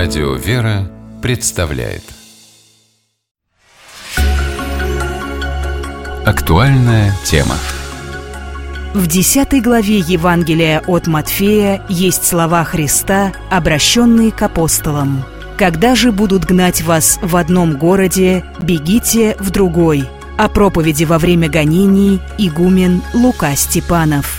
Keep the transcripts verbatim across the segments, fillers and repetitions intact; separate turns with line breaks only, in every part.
Радио «Вера» представляет актуальная тема.
В десятой главе Евангелия от Матфея есть слова Христа, обращенные к апостолам: «Когда же будут гнать вас в одном городе, бегите в другой». О проповеди во время гонений игумен Лука Степанов.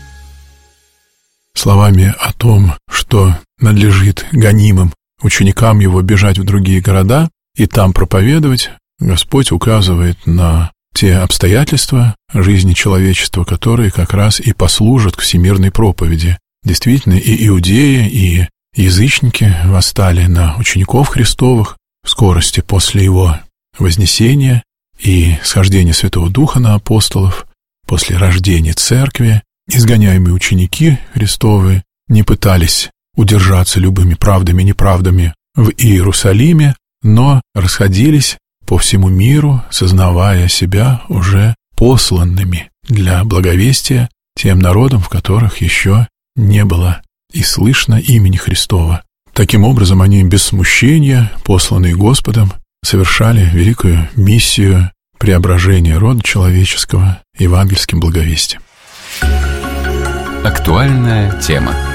Словами о том, что надлежит гонимым ученикам его бежать в другие города и там проповедовать, Господь указывает на те обстоятельства жизни человечества, которые как раз и послужат к всемирной проповеди. Действительно, и иудеи, и язычники восстали на учеников Христовых в скорости после его вознесения и схождения Святого Духа на апостолов, после рождения Церкви. Изгоняемые ученики Христовы не пытались удержаться любыми правдами и неправдами в Иерусалиме, но расходились по всему миру, сознавая себя уже посланными для благовестия тем народам, в которых еще не было и слышно имени Христова. Таким образом, они без смущения, посланные Господом, совершали великую миссию преображения рода человеческого евангельским благовестием.
Актуальная тема.